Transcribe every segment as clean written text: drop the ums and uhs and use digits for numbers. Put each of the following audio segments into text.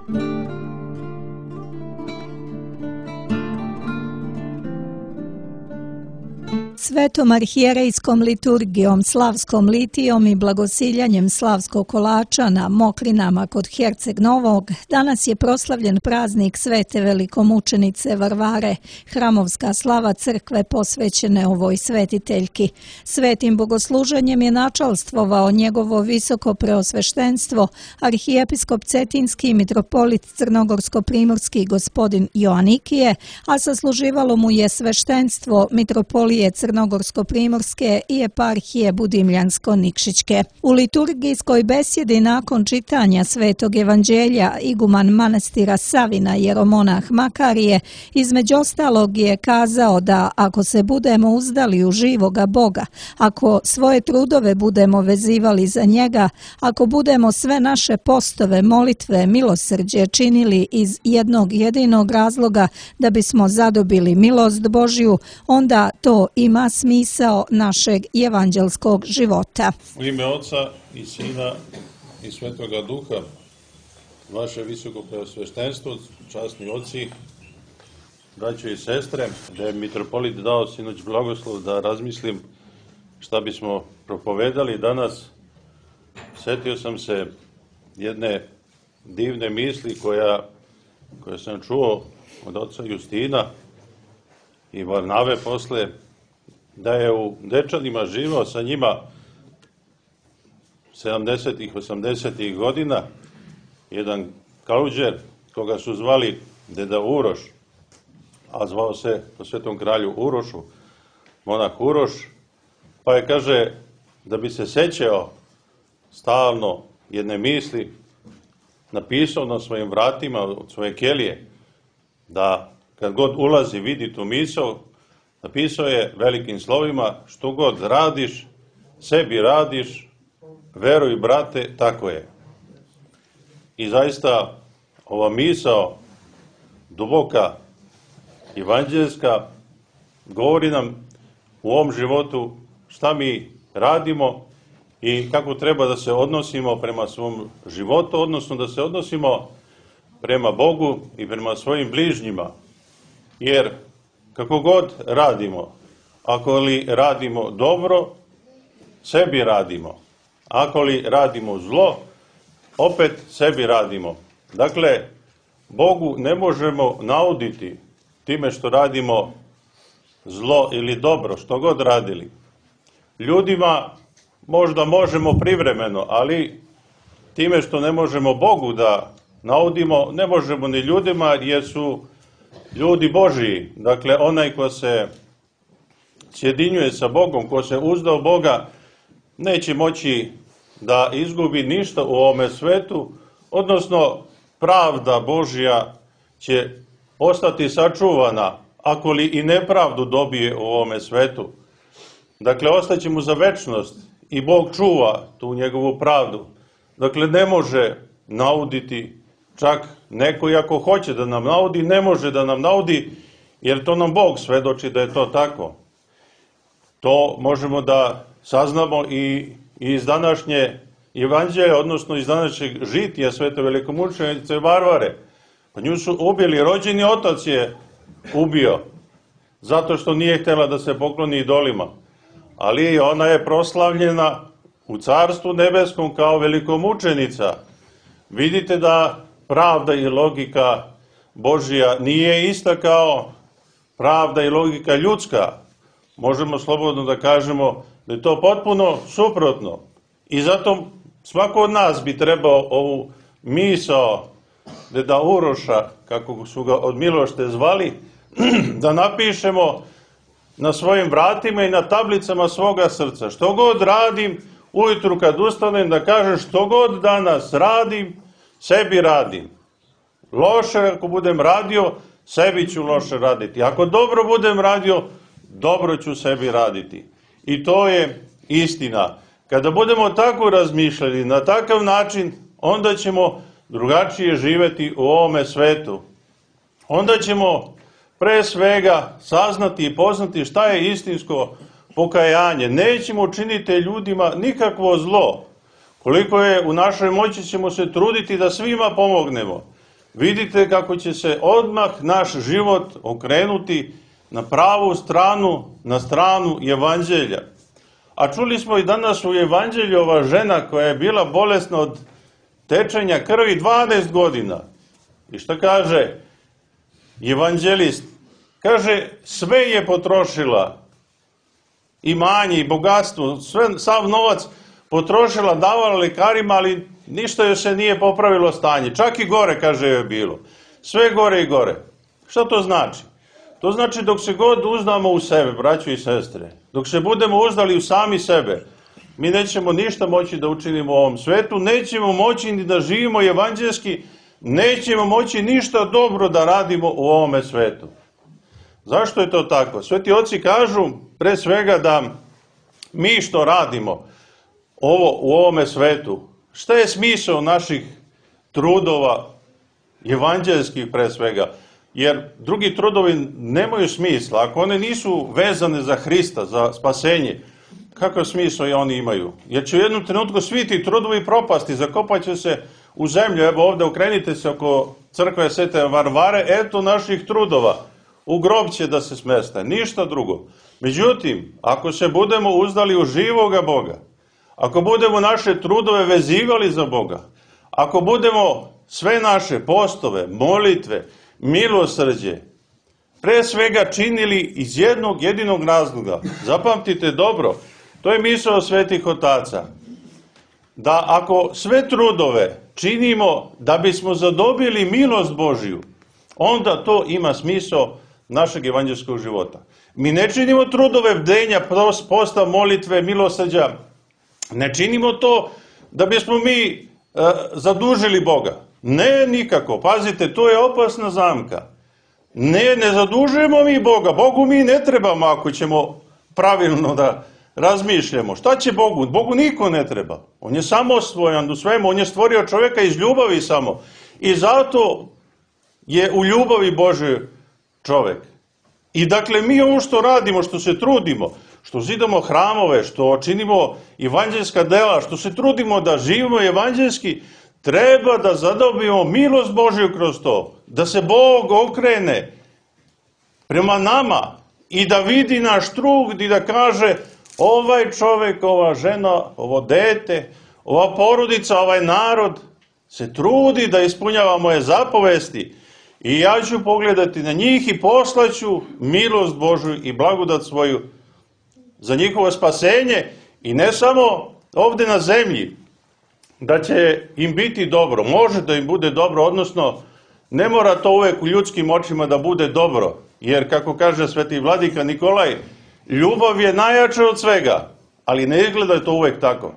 Svetom arhijerejskom liturgijom, slavskom litijom i blagosiljanjem slavskog kolača na Mokrinama kod Herceg Novog danas je proslavljen praznik Svete velikomučenice Varvare, hramovska slava crkve posvećene ovoj svetiteljki. Svetim bogosluženjem je načalstvovao njegovo visoko preosveštenstvo, arhijepiskop Cetinski mitropolit Crnogorsko-primorski gospodin Joanikije, a sasluživalo mu je sveštenstvo mitropolije Crnogorsko-primorske i eparhije Budimljansko-Nikšićke. U liturgijskoj besjedi nakon čitanja Svetog evanđelja iguman manastira Savina jeromonah Makarije između ostalog je kazao da ako se budemo uzdali u živoga Boga, ako svoje trudove budemo vezivali za njega, ako budemo sve naše postove, molitve, milosrđe činili iz jednog jedinog razloga da bismo zadobili milost Božju, onda to ima smisao našeg evanđelskog života. U ime Oca i Sina i Svetoga Duha, vaše visoko preosveštenstvo, časni oci, braćo i sestre, da je mitropolit dao sinoć blagoslov da razmislim šta bismo propovedali danas, setio sam se jedne divne misli koje sam čuo od oca Justina i Varnave posle, da je u Dečanima živao sa njima 70-ih, 80-ih godina jedan kaluđer koga su zvali deda Uroš, a zvao se po svetom kralju Urošu, monah Uroš, pa je, kaže, da bi se sećao stalno jedne misli, napisao na svojim vratima od svoje kelije, da kad god ulazi vidi tu misao, napisao je velikim slovima: što god radiš, sebi radiš, veruj brate, tako je. I zaista ova misao duboka, evanđeljska, govori nam u ovom životu šta mi radimo i kako treba da se odnosimo prema svom životu, odnosno da se odnosimo prema Bogu i prema svojim bližnjima. Jer kako god radimo, ako li radimo dobro, sebi radimo. Ako li radimo zlo, opet sebi radimo. Dakle, Bogu ne možemo nauditi time što radimo zlo ili dobro, što god radili. Ljudima možda možemo privremeno, ali time što ne možemo Bogu da naudimo, ne možemo ni ljudima, jer su ljudi Božiji. Dakle, onaj ko se sjedinjuje sa Bogom, ko se uzda u Boga, neće moći da izgubi ništa u ovome svetu, odnosno pravda Božja će ostati sačuvana, ako li i nepravdu dobije u ovome svetu. Dakle, ostaće mu za večnost i Bog čuva tu njegovu pravdu. Dakle, ne može nauditi čak neko, i ako hoće da nam naudi, ne može da nam naudi, jer to nam Bog svedoči da je to tako. To možemo da saznamo i iz današnje evanđelja, odnosno iz današnjeg žitija Svete velikomučenice Varvare. Pa nju su ubili, rođeni otac je ubio, zato što nije htjela da se pokloni idolima. Ali ona je proslavljena u Carstvu nebeskom kao velikomučenica. Vidite da pravda i logika Božja nije ista kao pravda i logika ljudska. Možemo slobodno da kažemo da je to potpuno suprotno. I zato svako od nas bi trebao ovu misao deda Uroša, kako su ga od milošte zvali, da napišemo na svojim vratima i na tablicama svoga srca. Što god radim, ujutru kad ustanem, da kažem što god danas radim, sebi radim. Loše ako budem radio, sebi ću loše raditi. Ako dobro budem radio, dobro ću sebi raditi. I to je istina. Kada budemo tako razmišljali, na takav način, onda ćemo drugačije živeti u ovome svetu. Onda ćemo pre svega saznati i poznati šta je istinsko pokajanje. Nećemo učiniti ljudima nikakvo zlo. Koliko je u našoj moći ćemo se truditi da svima pomognemo. vidite kako će se odmah naš život okrenuti na pravu stranu, na stranu evanđelja. A čuli smo i danas u evanđelju ova žena koja je bila bolesna od tečenja krvi 12 godina. I šta kaže evanđelist? Kaže, sve je potrošila, imanje i bogatstvo, sav novac potrošila, davala lekarima, ali ništa joj se nije popravilo stanje. Čak i gore, kaže, je bilo. Sve gore i gore. Šta to znači? To znači dok se god uzdamo u sebe, braćo i sestre, dok se budemo uzdali u sami sebe, mi nećemo ništa moći da učinimo u ovom svetu, nećemo moći ni da živimo evanđelski, nećemo moći ništa dobro da radimo u ovome svetu. Zašto je to tako? Sveti oci kažu, pre svega, da mi što radimo u ovome svetu, šta je smisao naših trudova, evanđelskih pre svega? Jer drugi trudovi nemaju smisla. Ako one nisu vezane za Hrista, za spasenje, kakav smisao i oni imaju? Jer će u jednom trenutku svi ti trudovi propasti, zakopat će se u zemlju. Evo ovdje okrenite se oko crkve Svete Varvare, eto naših trudova. U grob će da se smeste, ništa drugo. Međutim, ako se budemo uzdali u živoga Boga, ako budemo naše trudove vezivali za Boga, ako budemo sve naše postove, molitve, milosrđe, pre svega činili iz jednog jedinog razloga. Zapamtite dobro, to je misao svetih otaca. Da ako sve trudove činimo da bismo zadobili milost Božiju, onda to ima smisao našeg evanđelskog života. Mi ne činimo trudove bdenja, posta, molitve, milosrđa. Ne činimo to da bismo mi zadužili Boga. Ne, nikako. Pazite, to je opasna zamka. Ne zadužujemo mi Boga. Bogu mi ne trebamo ako ćemo pravilno da razmišljamo. Šta će Bogu? Bogu niko ne treba. On je samosvojan u svemu. On je stvorio čovjeka iz ljubavi samo. I zato je u ljubavi Božoj čovjek. I dakle, mi ovo što radimo, što se trudimo, što zidamo hramove, što činimo evanđelska dela, što se trudimo da živimo evanđelski, treba da zadobijemo milost Božju kroz to. Da se Bog okrene prema nama i da vidi naš trud i da kaže, ovaj čovjek, ova žena, ovo dete, ova porodica, ovaj narod se trudi da ispunjava moje zapovesti. I ja ću pogledati na njih i poslaću milost Božju i blagodat svoju za njihovo spasenje. I ne samo ovdje na zemlji, da će im biti dobro. Može da im bude dobro, odnosno ne mora to uvek u ljudskim očima da bude dobro. Jer, kako kaže sveti vladika Nikolaj, ljubav je najjača od svega, ali ne izgleda to uvek tako.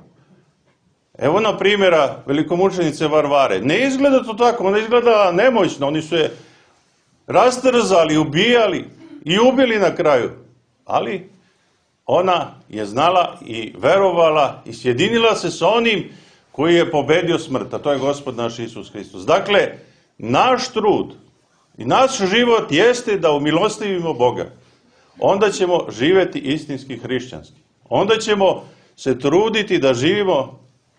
Evo na primjera velikomučenice Varvare. Ne izgleda to tako, ona izgleda nemoćno. Oni su je rastrzali, ubijali i ubili na kraju. Ali ona je znala i verovala i sjedinila se sa onim koji je pobedio smrt, a to je Gospod naš Isus Hristos. Dakle, naš trud i naš život jeste da umilostivimo Boga. Onda ćemo živjeti istinski hrišćanski. Onda ćemo se truditi da živimo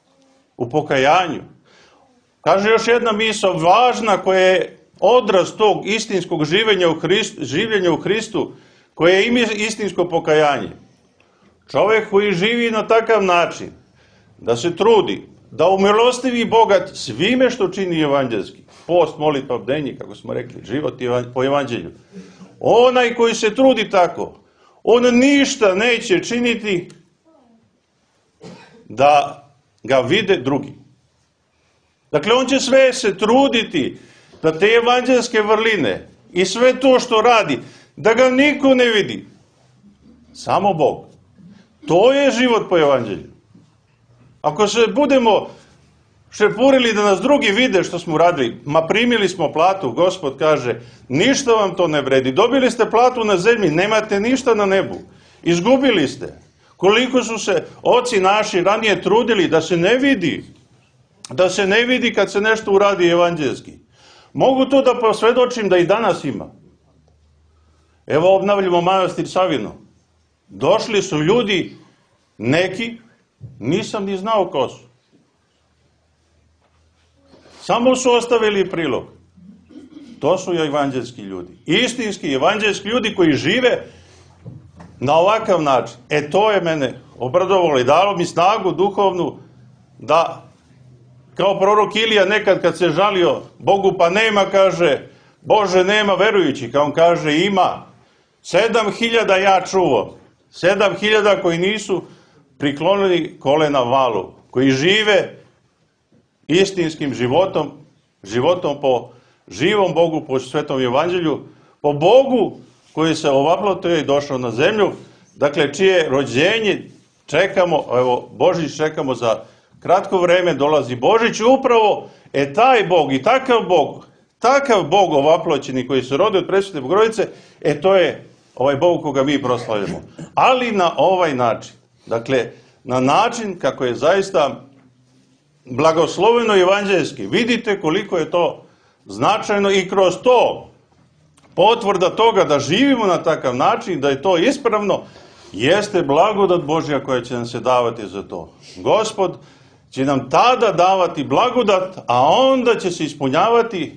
u pokajanju. Kaže još jedna misao važna koja je odraz tog istinskog življenja u Hristu, koje ima istinsko pokajanje. Čovjek koji živi na takav način, da se trudi, da umilostivi Boga svime što čini evanđelski, post, molitva, bdenje, kako smo rekli, život po evanđelju. Onaj koji se trudi tako, on ništa neće činiti da ga vide drugi. Dakle, on će sve se truditi da te evanđelske vrline i sve to što radi, da ga niko ne vidi. Samo Bog. To je život po evanđelju. Ako se budemo šepurili da nas drugi vide što smo radili, ma primili smo platu, Gospod kaže, ništa vam to ne vredi. Dobili ste platu na zemlji, nemate ništa na nebu. Izgubili ste. Koliko su se oci naši ranije trudili da se ne vidi. Da se ne vidi kad se nešto uradi evanđelski. Mogu to da posvjedočim da i danas ima. Evo obnavljamo manastir Savino. Došli su ljudi, neki, nisam ni znao ko su. Samo su ostavili prilog. to su evanđelski ljudi. Istinski evanđelski ljudi koji žive na ovakav način. To je mene obradovalo i dalo mi snagu duhovnu da, kao prorok Ilija nekad kad se žalio Bogu, pa nema, kaže, Bože, nema verujućih, a on kaže, ima. 7.000 ja čuo, 7.000 koji nisu priklonili kolena valu, koji žive istinskim životom, životom po živom Bogu, po svetom evanđelju, po Bogu koji se ovaplotio i došao na zemlju, dakle, čije rođenje čekamo, evo, Božić čekamo za kratko vreme, dolazi Božić, upravo taj Bog i takav Bog ovaploćeni koji se rodi od presvete Bogorodice, to je ovaj Bog koga mi proslavljamo. Ali na ovaj način, dakle, na način kako je zaista blagosloveno evanđelski. Vidite koliko je to značajno i kroz to potvrda toga da živimo na takav način, da je to ispravno, jeste blagodat Božja koja će nam se davati za to. Gospod će nam tada davati blagodat, a onda će se ispunjavati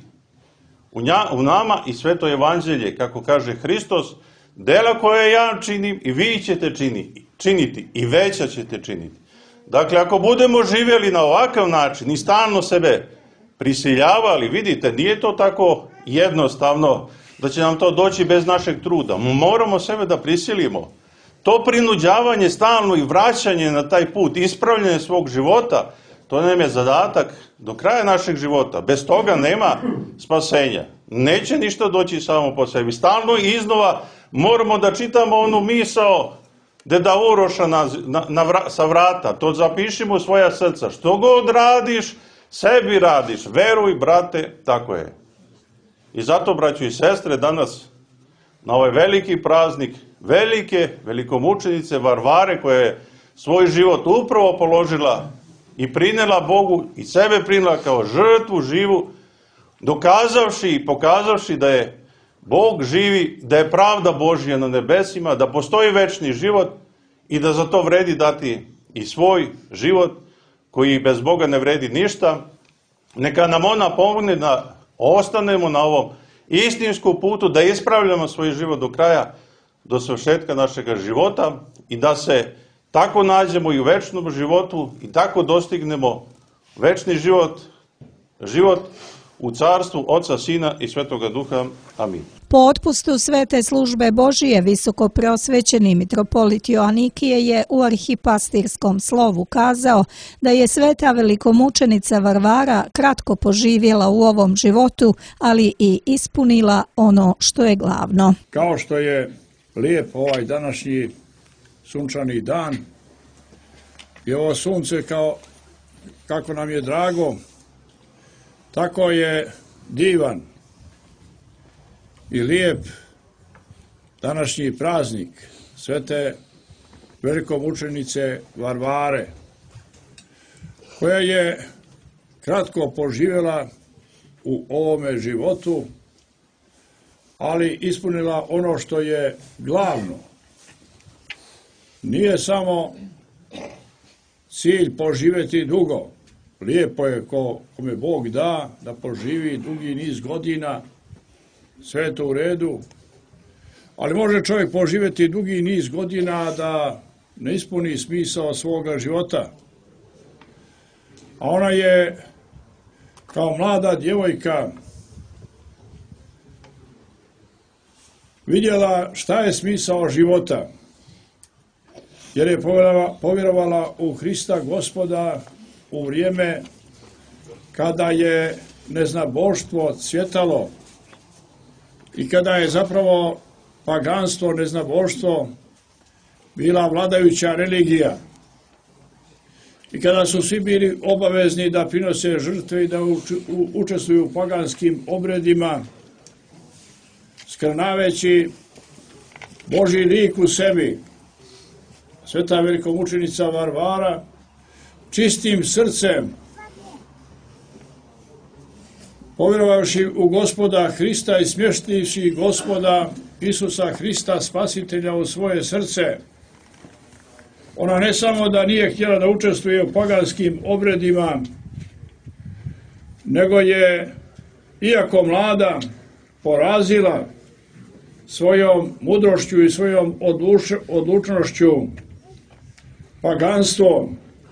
u nama i sveto evanđelje, kako kaže Hristos, dela koje ja činim i vi ćete činiti i veća ćete činiti. Dakle, ako budemo živjeli na ovakav način i stalno sebe prisiljavali, vidite, nije to tako jednostavno da će nam to doći bez našeg truda. Moramo sebe da prisilimo. To prinuđavanje stalno i vraćanje na taj put, ispravljanje svog života, to nam je zadatak do kraja našeg života. Bez toga nema spasenja. Neće ništa doći samo po sebi. Stalno i iznova moramo da čitamo onu misao deda Uroša sa vrata. To zapišimo u svoja srca. Što god radiš, sebi radiš. Veruj, brate, tako je. I zato, braćo i sestre, danas na ovaj veliki praznik, velikomučenice Varvare, koja je svoj život upravo položila i prinela Bogu i sebe prinela kao žrtvu živu, dokazavši i pokazavši da je Bog živi, da je pravda Božja na nebesima, da postoji večni život i da za to vredi dati i svoj život koji bez Boga ne vredi ništa. Neka nam ona pomogne da ostanemo na ovom istinskom putu, da ispravljamo svoj život do kraja, do svršetka našega života i da se tako nađemo i u večnom životu i tako dostignemo večni život, život u carstvu Oca, Sina i Svetoga Duha. Amin. Po otpustu Svete službe Božije visoko preosvećeni mitropolit Joanikije je u arhipastirskom slovu kazao da je sveta velikomučenica Varvara kratko poživjela u ovom životu, ali i ispunila ono što je glavno. Kao što je lijep ovaj današnji sunčani dan i ovo sunce kako nam je drago, tako je divan i lijep današnji praznik svete velikomučenice Varvare, koja je kratko poživjela u ovome životu, ali ispunila ono što je glavno. Nije samo cilj poživjeti dugo. Lijepo je kome Bog da poživi dugi niz godina, sve je to u redu, ali može čovjek poživjeti dugi niz godina da ne ispuni smisao svoga života. A ona je kao mlada djevojka vidjela šta je smisao života, jer je povjerovala u Hrista Gospoda u vrijeme kada je neznaboštvo cvjetalo i kada je zapravo paganstvo, neznaboštvo bila vladajuća religija i kada su svi bili obavezni da prinose žrtve i da učestvuju u paganskim obredima, skrnaveći Božji lik u sebi. Sveta velikomučenica Varvara čistim srcem, povjerovavši u Gospoda Hrista i smještivši Gospoda Isusa Hrista Spasitelja u svoje srce, ona ne samo da nije htjela da učestvuje u paganskim obredima, nego je, iako mlada, porazila svojom mudrošću i svojom odlučnošću paganstvo,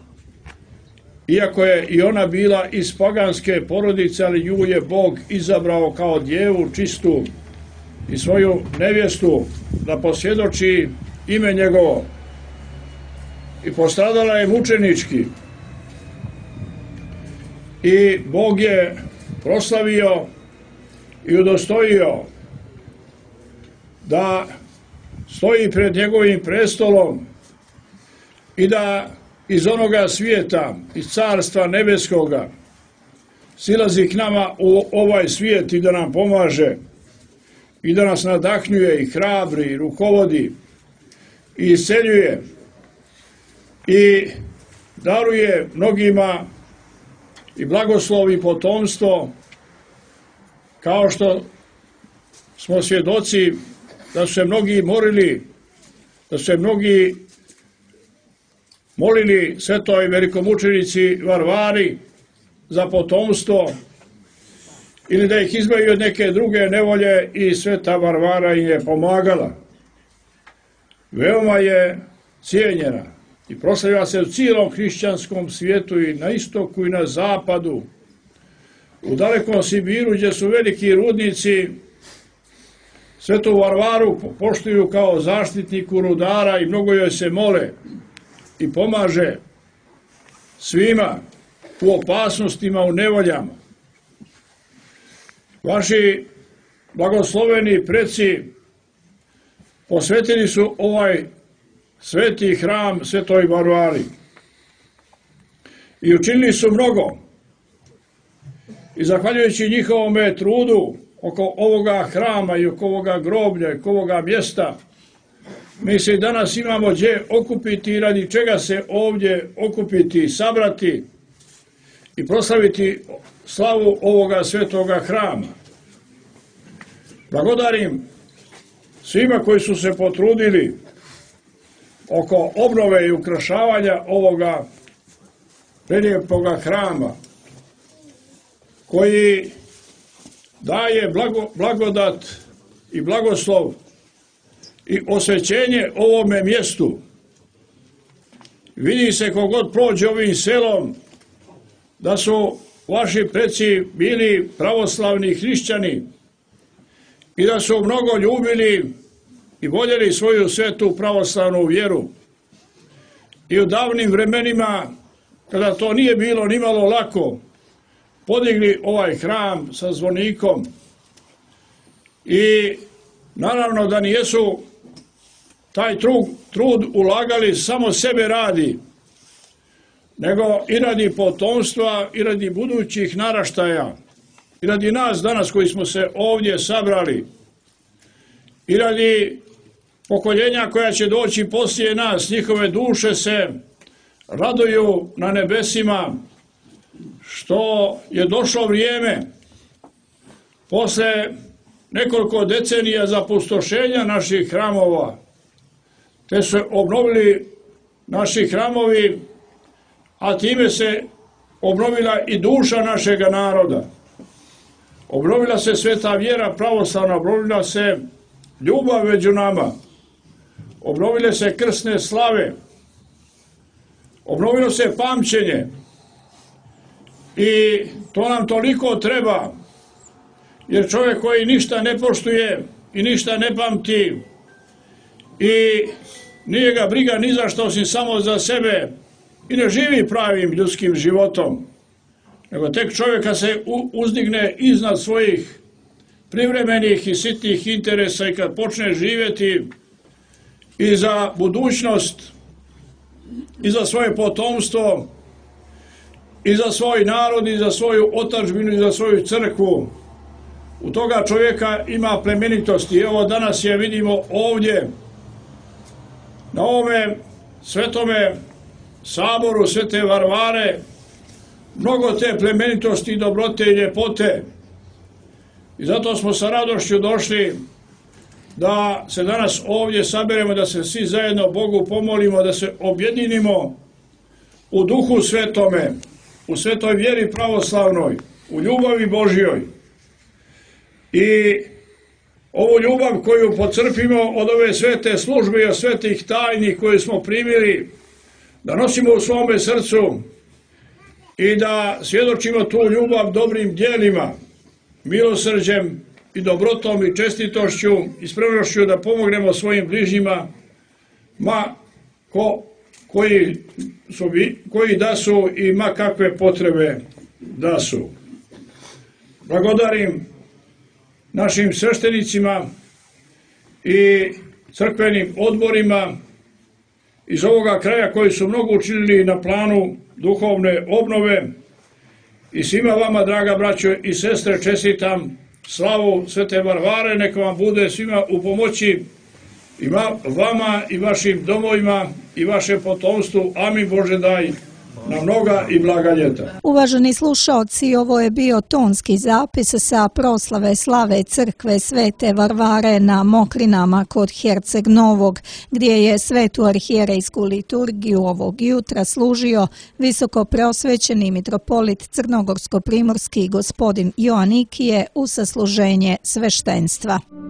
iako je i ona bila iz paganske porodice, ali nju je Bog izabrao kao djevu čistu i svoju nevjestu da posvjedoči ime njegovo. I postradala je mučenički. I Bog je proslavio i udostojio da stoji pred njegovim prestolom i da iz onoga svijeta, iz carstva nebeskoga, silazi k nama u ovaj svijet i da nam pomaže i da nas nadahnjuje i hrabri i rukovodi i isceljuje i daruje mnogima i blagoslov i potomstvo, kao što smo svjedoci da su se mnogi molili, da su se mnogi molili svetoj velikomučenici Varvari za potomstvo ili da ih izbavi od neke druge nevolje i sveta Varvara im je pomagala. Veoma je cijenjena i proslavlja se u cijelom hrišćanskom svijetu i na istoku i na zapadu. U dalekom Sibiru gdje su veliki rudnici svetu Varvaru poštuju kao zaštitniku rudara i mnogo joj se mole i pomaže svima u opasnostima, u nevoljama. Vaši blagosloveni preci posvetili su ovaj sveti hram svetoj Varvari i učinili su mnogo. I zahvaljujući njihovome trudu oko ovoga hrama i oko ovoga groblja i oko ovoga mjesta, mi se danas imamo gdje okupiti i radi čega se ovdje okupiti i sabrati i proslaviti slavu ovoga svetoga hrama. Blagodarim svima koji su se potrudili oko obnove i ukrašavanja ovoga prelijepoga hrama, koji daje blagodat i blagoslov i osvećenje ovome mjestu. Vidi se kogod prođe ovim selom da su vaši preci bili pravoslavni hrišćani i da su mnogo ljubili i voljeli svoju svetu pravoslavnu vjeru. I u davnim vremenima, kada to nije bilo nimalo lako, podigli ovaj hram sa zvonikom i naravno da nijesu taj trud ulagali samo sebe radi, nego i radi potomstva i radi budućih naraštaja i radi nas danas koji smo se ovdje sabrali i radi pokoljenja koja će doći poslije nas. Njihove duše se raduju na nebesima što je došlo vrijeme posle nekoliko decenija zapustošenja naših hramova, te su obnovili naši hramovi, a time se obnovila i duša našega naroda. Obnovila se sveta vjera pravoslavna, obnovila se ljubav među nama, obnovile se krsne slave, obnovilo se pamćenje i to nam toliko treba, jer čovjek koji ništa ne poštuje i ništa ne pamti i nije ga briga ni za što osim samo za sebe i ne živi pravim ljudskim životom, nego tek čovjeka se uzdigne iznad svojih privremenih i sitnih interesa i kad počne živjeti i za budućnost i za svoje potomstvo i za svoj narod i za svoju otadžbinu i za svoju crkvu, u toga čovjeka ima plemenitosti. Evo danas je vidimo ovdje na ovome svetome saboru svete Varvare mnogo te plemenitosti i dobrote i ljepote. I zato smo sa radošću došli da se danas ovdje saberemo, da se svi zajedno Bogu pomolimo, da se objedinimo u duhu svetome, u svetoj vjeri pravoslavnoj, u ljubavi Božjoj i ovu ljubav koju pocrpimo od ove svete službe i od svetih tajni koje smo primili, da nosimo u svome srcu i da svjedočimo tu ljubav dobrim djelima, milosrđem i dobrotom i čestitošću i spremnošću da pomognemo svojim bližnjima, koji da su i ma kakve potrebe da su. Blagodarim našim sveštenicima i crkvenim odborima iz ovoga kraja koji su mnogo učinili na planu duhovne obnove i svima vama, draga braćo i sestre, čestitam slavu Svete Varvare, neka vam bude svima u pomoći i vama i vašim domovima i vašem potomstvu. Amin Bože daj na mnoga i blaga ljeta. Uvaženi slušaoci, ovo je bio tonski zapis sa proslave slave crkve Svete Varvare na Mokrinama kod Herceg Novog, gdje je svetu arhijerejsku liturgiju ovog jutra služio visoko preosvećeni mitropolit crnogorsko-primorski gospodin Joanikije u sasluženje sveštenstva.